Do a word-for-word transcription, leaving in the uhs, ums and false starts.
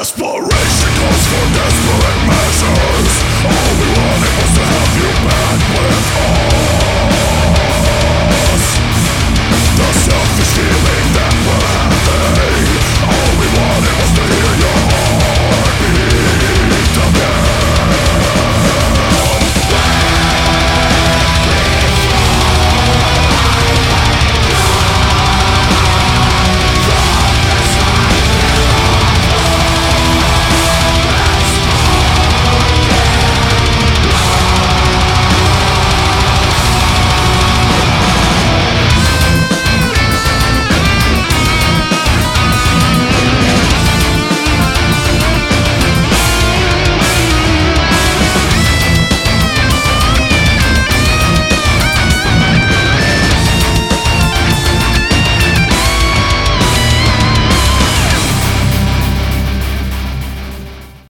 Desperation calls for desperate measures. All we wanted was to have you back with us.